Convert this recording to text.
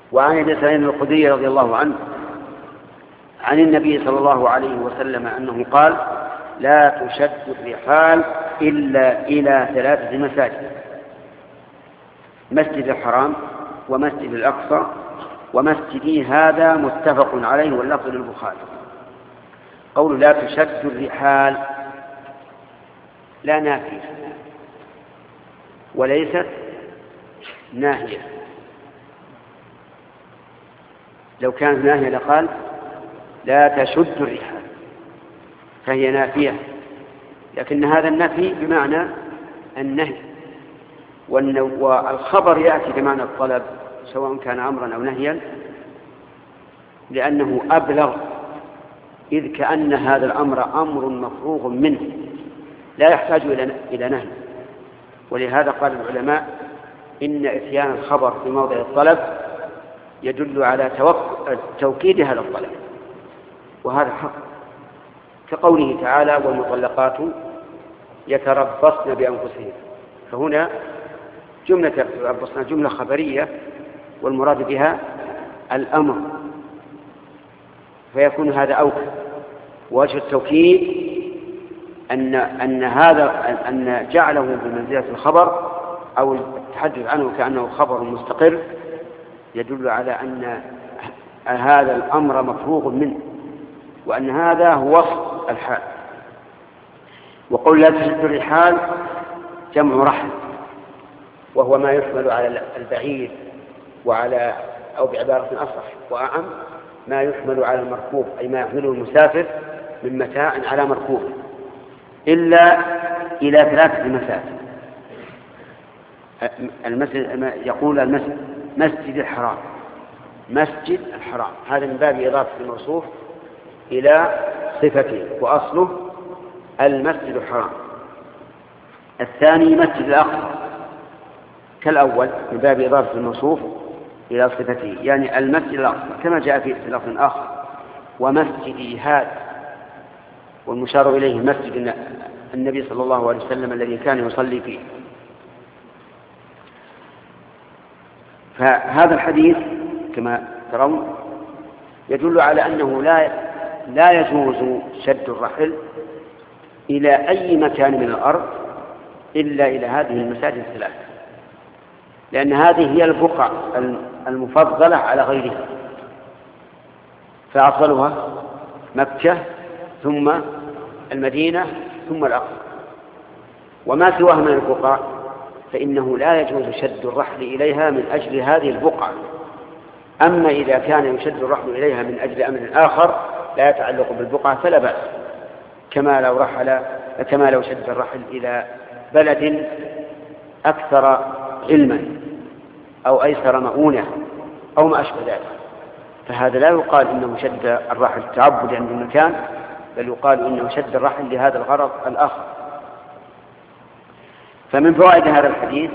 وعن أبي سعيد الخدري رضي الله عنه عن النبي صلى الله عليه وسلم أنه قال: لا تشد الرحال إلا إلى 3 مساجد: مسجد الحرام، ومسجد الأقصى، ومسجدي هذا، متفق عليه واللفظ للبخاري. قول لا تشد الرحال لا نافية وليست ناهية. لو كانت ناهية لقال لا تشد الرحال، فهي نافية، لكن هذا النفي بمعنى النهي، والخبر يأتي بمعنى الطلب سواء كان أمرا أو نهيا، لأنه أبلغ، إذ كأن هذا الأمر أمر مفروغ منه لا يحتاج إلى نهي. ولهذا قال العلماء إن إتيان الخبر في موضع الطلب يدل على توكيد هذا الطلب، وهذا حق، كقوله تعالى: والمطلقات يتربصن بأنفسهن. فهنا جملة يتربصن جملة خبرية، والمراد بها الأمر، فيكون هذا أوكد. وجه التوكيد أن جعله بمنزلة الخبر أو التحدث عنه كأنه خبر مستقر يدل على أن هذا الأمر مفروغ منه، وأن هذا هو وصف الحال. وقل لا تشد الرحال جمع رحل، وهو ما يحمل على البعير، وعلى، أو بعبارة أصح وأعم، ما يحمل على المركوب، أي ما يحمله المسافر من متاع على مركوب، إلا إلى 3 مساجد. يقول المسجد مسجد الحرام، مسجد الحرام، هذا من باب إضافة الموصوف إلى صفته، وأصله المسجد الحرام. الثاني مسجد الأقصى كالأول من باب إضافة الموصوف إلى صفته، يعني المسجد الأقصى كما جاء في لفظ آخر: ومسجدي هذا، والمشار إليه مسجد النبي صلى الله عليه وسلم الذي كان يصلي فيه. فهذا الحديث كما ترون يدل على أنه لا يجوز شد الرحل إلى أي مكان من الأرض إلا إلى هذه المساجد 3، لأن هذه هي البقعة المفضلة على غيرها، فأفضلها مكة، ثم المدينة، ثم الأقصى. وما سواها من البقع فإنه لا يجوز شد الرحل إليها من أجل هذه البقعة. أما إذا كان يشد الرحل إليها من أجل أمر آخر لا يتعلق بالبقعة فلا بأس، كما لو شد الرحل إلى بلد أكثر علما أو أيسر مؤونة أو ما أشبه ذلك، فهذا لا يقال إنه شد الرحل تعبد عند المكان، بل يقال إنه شد الرحل لهذا الغرض الآخر. فمن فوائد هذا الحديث